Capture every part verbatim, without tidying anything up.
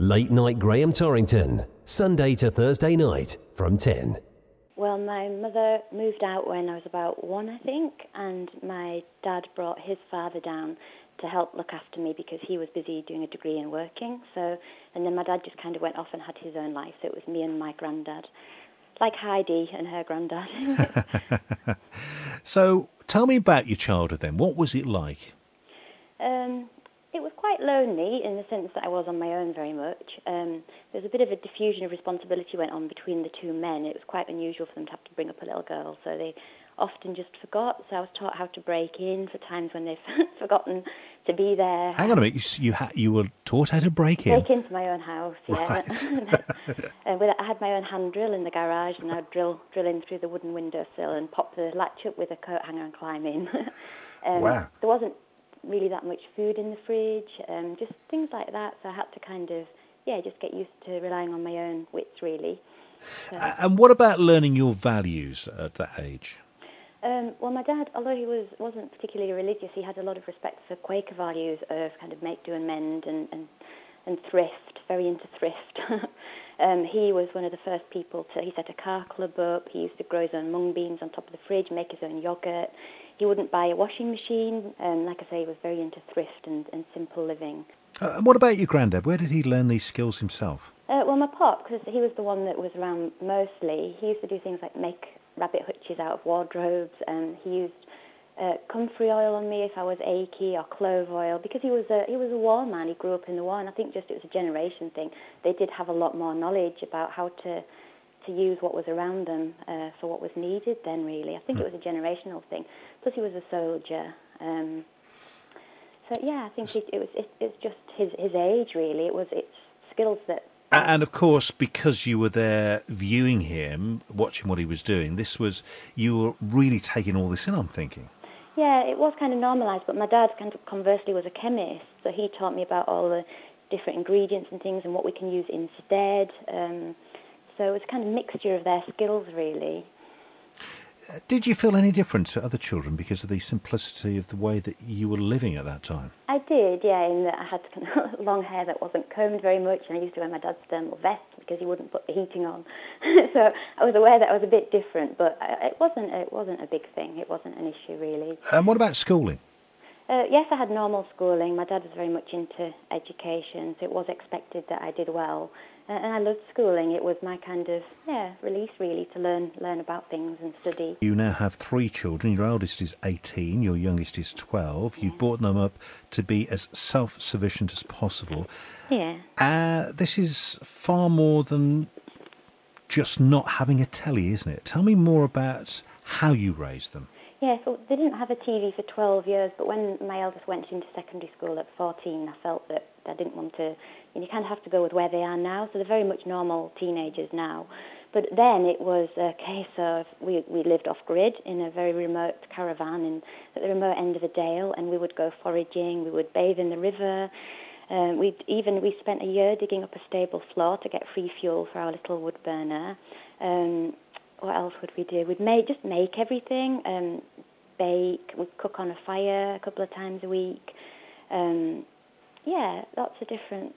Late Night Graham Torrington, Sunday to Thursday night from ten. Well, my mother moved out when I was about one, I think, and my dad brought his father down to help look after me because he was busy doing a degree and working. So, and then my dad just kind of went off and had his own life. So it was me and my granddad, like Heidi and her granddad. So, tell me about your childhood then. What was it like? Um, it was quite lonely in the sense that I was on my own very much. Um, there was a bit of a diffusion of responsibility went on between the two men. It was quite unusual for them to have to bring up a little girl, so they often just forgot. So I was taught how to break in for times when they've forgotten to be there. Hang on a minute, you you, ha- you were taught how to break in? Break into my own house, yeah. Right. And with, I had my own hand drill in the garage, and I'd drill, drill in through the wooden windowsill and pop the latch up with a coat hanger and climb in. um, Wow. There wasn't really that much food in the fridge, um, just things like that. So I had to kind of, yeah, just get used to relying on my own wits, really. So, Uh, and what about learning your values at that age? um, well, my dad, although he was, wasn't particularly religious, he had a lot of respect for Quaker values of kind of make, do and mend and, and, and thrift, very into thrift. um, he was one of the first people to, he set a car club up, he used to grow his own mung beans on top of the fridge, make his own yoghurt. He wouldn't buy a washing machine. Um, like I say, he was very into thrift and, and simple living. Uh, and what about your granddad? Where did he learn these skills himself? Uh, well, my pop, because he was the one that was around mostly, he used to do things like make rabbit hutches out of wardrobes. Um, he used uh, comfrey oil on me if I was achy, or clove oil, because he was a he was a war man. He grew up in the war, and I think just it was a generation thing. They did have a lot more knowledge about how to to use what was around them uh, for what was needed then, really. I think it was a generational thing. Plus, he was a soldier. Um, so, yeah, I think it, it was it, it's just his, his age, really. It was it's skills that... A- And of course, because you were there viewing him, watching what he was doing, this was, you were really taking all this in, I'm thinking. Yeah, it was kind of normalised, but my dad kind of conversely was a chemist, so he taught me about all the different ingredients and things and what we can use instead. Um, so it was a kind of mixture of their skills, really. Uh, Did you feel any different to other children because of the simplicity of the way that you were living at that time? I did, yeah, in that I had kind of long hair that wasn't combed very much, and I used to wear my dad's thermal vest because he wouldn't put the heating on. So I was aware that I was a bit different, but I- it wasn't it wasn't a big thing. It wasn't an issue, really. And what about schooling? Uh, yes, I had normal schooling. My dad was very much into education, so it was expected that I did well. Uh, and I loved schooling. It was my kind of, yeah, release, really, to learn learn about things and study. You now have three children. Your eldest is eighteen, your youngest is twelve. You've brought them up to be as self-sufficient as possible. Yeah. Uh, this is far more than just not having a telly, isn't it? Tell me more about how you raised them. Yeah, so they didn't have a T V for twelve years, but when my eldest went into secondary school at fourteen, I felt that I didn't want to, you know, you kind of have to go with where they are now, so they're very much normal teenagers now. But then it was a case of, we, we lived off-grid in a very remote caravan in, at the remote end of a dale, and we would go foraging, we would bathe in the river. Um, we even we spent a year digging up a stable floor to get free fuel for our little wood burner. Um, what else would we do? We'd make, just make everything, um, bake, we'd cook on a fire a couple of times a week. Um, yeah, lots of different...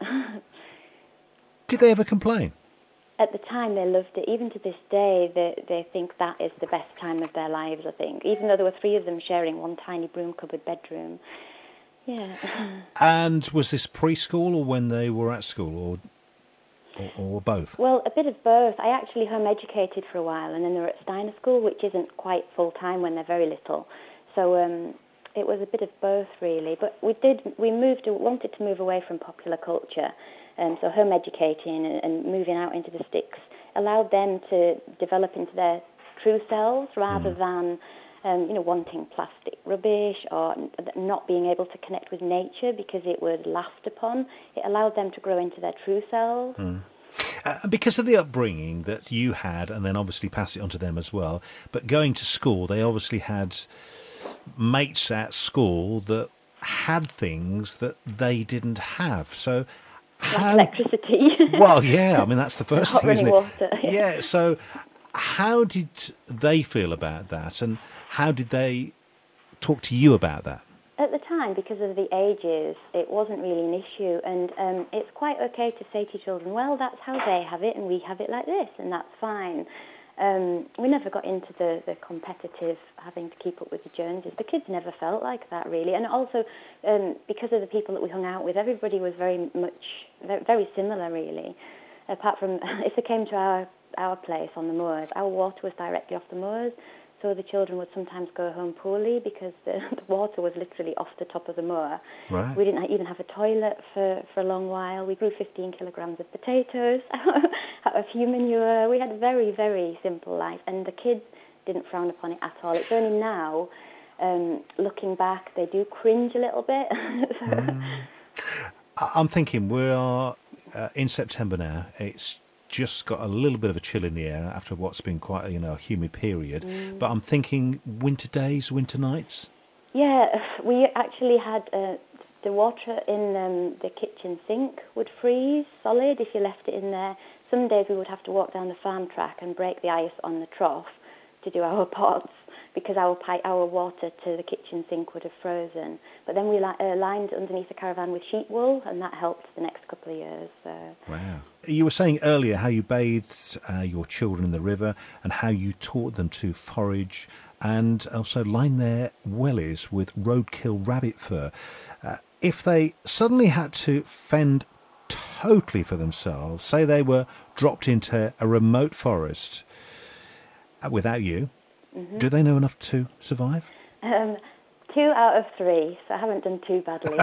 Did they ever complain? At the time, they loved it. Even to this day, they, they think that is the best time of their lives, I think. Even though there were three of them sharing one tiny broom-covered bedroom. Yeah. And was this preschool or when they were at school, or or, or both? Well, a bit of both. I actually home educated for a while, and then they were at Steiner School, which isn't quite full-time when they're very little. So um, it was a bit of both, really. But we did, we moved, wanted to move away from popular culture. Um, so home educating and, and moving out into the sticks allowed them to develop into their true selves rather mm. than, um, you know, wanting plastic rubbish or not being able to connect with nature because it was laughed upon. It allowed them to grow into their true selves. Mm. Uh, because of the upbringing that you had, and then obviously pass it on to them as well, but going to school, they obviously had mates at school that had things that they didn't have. So how, electricity. Well, yeah, I mean, that's the first Hot thing, isn't it? water. Yeah, so how did they feel about that, and how did they talk to you about that? At the time, because of the ages, it wasn't really an issue, and um, it's quite okay to say to children, well, that's how they have it, and we have it like this, and that's fine. Um, we never got into the, the competitive having to keep up with the Joneses. The kids never felt like that, really. And also, um, because of the people that we hung out with, everybody was very much, very, very similar, really. Apart from, if they came to our, our place on the moors, our water was directly off the moors, so the children would sometimes go home poorly because the, the water was literally off the top of the moor. Right. We didn't even have a toilet for, for a long while. We grew fifteen kilograms of potatoes out of human manure. We had a very, very simple life, and the kids didn't frown upon it at all. It's only now, um, looking back, they do cringe a little bit. so. mm. I'm thinking we are uh, in September now. It's just got a little bit of a chill in the air after what's been quite a, you know, a humid period. Mm. But I'm thinking winter days, winter nights. Yeah, we actually had uh, the water in um, the kitchen sink would freeze solid if you left it in there. Some days we would have to walk down the farm track and break the ice on the trough to do our pots, because our pipe, our water to the kitchen sink would have frozen. But then we li- uh, lined underneath the caravan with sheep wool, and that helped the next couple of years. So. Wow. You were saying earlier how you bathed uh, your children in the river and how you taught them to forage and also line their wellies with roadkill rabbit fur. Uh, if they suddenly had to fend totally for themselves, say they were dropped into a remote forest uh, without you, mm-hmm. do they know enough to survive? Um, two out of three, so I haven't done too badly.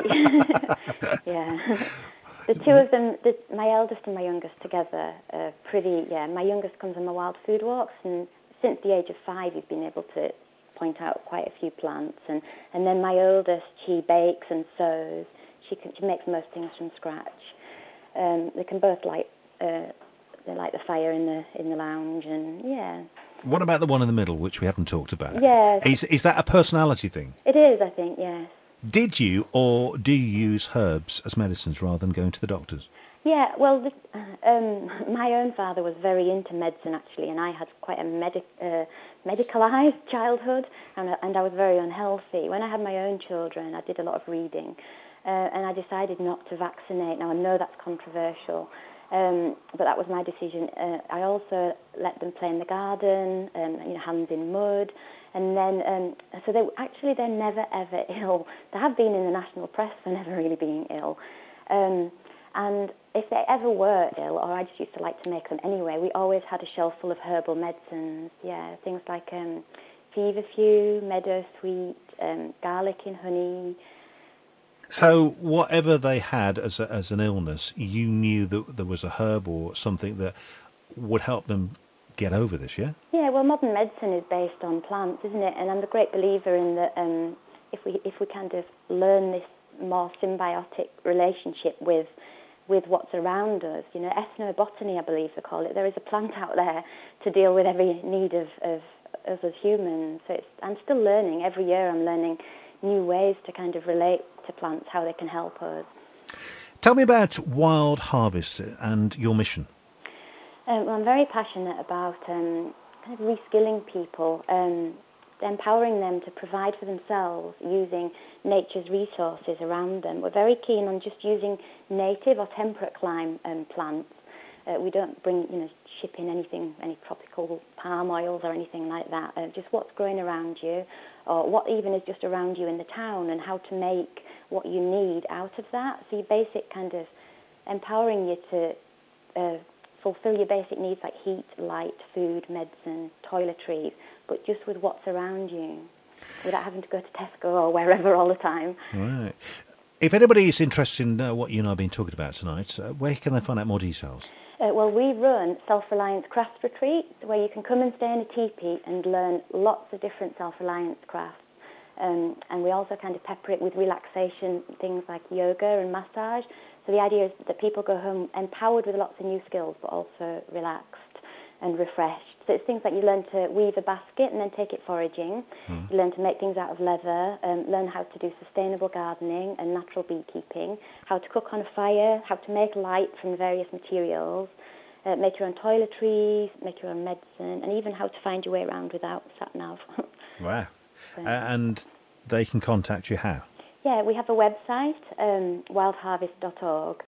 yeah. The two of them, the, my eldest and my youngest together, are pretty, yeah, my youngest comes on my wild food walks, and since the age of five he's been able to point out quite a few plants, and, and then my oldest, she bakes and sews. She, can, she makes most things from scratch. Um, they can both light, uh, they light the fire in the in the lounge, and yeah. What about the one in the middle, which we haven't talked about? Yes. Is, is that a personality thing? It is, I think, yes. Did you or do you use herbs as medicines rather than going to the doctors? Yeah, well, the, um, my own father was very into medicine, actually, and I had quite a medic, uh, medicalised childhood, and, and I was very unhealthy. When I had my own children, I did a lot of reading, uh, and I decided not to vaccinate. Now, I know that's controversial, um, but that was my decision. Uh, I also let them play in the garden, um, you know, hands in mud. And then, um, so they actually, they're never, ever ill. They have been in the national press for never really being ill. Um, and if they ever were ill, or I just used to like to make them anyway, we always had a shelf full of herbal medicines. Yeah, things like um, feverfew, meadow sweet, um, garlic in honey. So whatever they had as a, as an illness, you knew that there was a herb or something that would help them get over this, yeah? Yeah, well, modern medicine is based on plants, isn't it? And I'm a great believer in that um, if we if we kind of learn this more symbiotic relationship with with what's around us, you know, ethnobotany, I believe they call it. There is a plant out there to deal with every need of, of us as humans. So it's, I'm still learning. Every year I'm learning new ways to kind of relate to plants, how they can help us. Tell me about Wild Harvest and your mission. Um, well, I'm very passionate about um, kind of reskilling people, um, empowering them to provide for themselves using nature's resources around them. We're very keen on just using native or temperate climate um, plants. Uh, we don't bring, you know, ship in anything, any tropical palm oils or anything like that. Uh, just what's growing around you, or what even is just around you in the town, and how to make what you need out of that. So your basic kind of empowering you to uh, fulfill your basic needs like heat, light, food, medicine, toiletries, but just with what's around you, without having to go to Tesco or wherever all the time. Right. If anybody is interested in uh, what you and I have been talking about tonight, uh, where can they find out more details? Uh, well, we run Self-Reliance Craft Retreats, where you can come and stay in a teepee and learn lots of different self-reliance crafts. Um, and we also kind of pepper it with relaxation, things like yoga and massage. So the idea is that people go home empowered with lots of new skills, but also relaxed and refreshed. So it's things like you learn to weave a basket and then take it foraging. Mm. You learn to make things out of leather, um, learn how to do sustainable gardening and natural beekeeping, how to cook on a fire, how to make light from various materials, uh, make your own toiletries, make your own medicine, and even how to find your way around without sat-nav. Wow. So, uh, and they can contact you how? Yeah, we have a website, um, wild harvest dot org,